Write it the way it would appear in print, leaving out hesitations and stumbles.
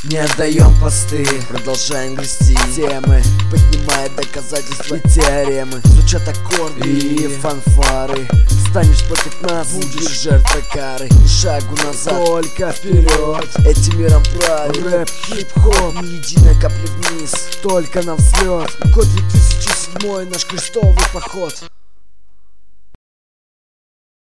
Не отдаем посты, продолжаем грести темы, поднимая доказательства и теоремы. Звучат аккорды и фанфары. Станешь против нас, будешь жертвой кары. Ни шагу назад, только вперед. Этим миром правит рэп, хип-хоп, ни единой капли вниз, только на взлет. Год 2007, наш крестовый поход.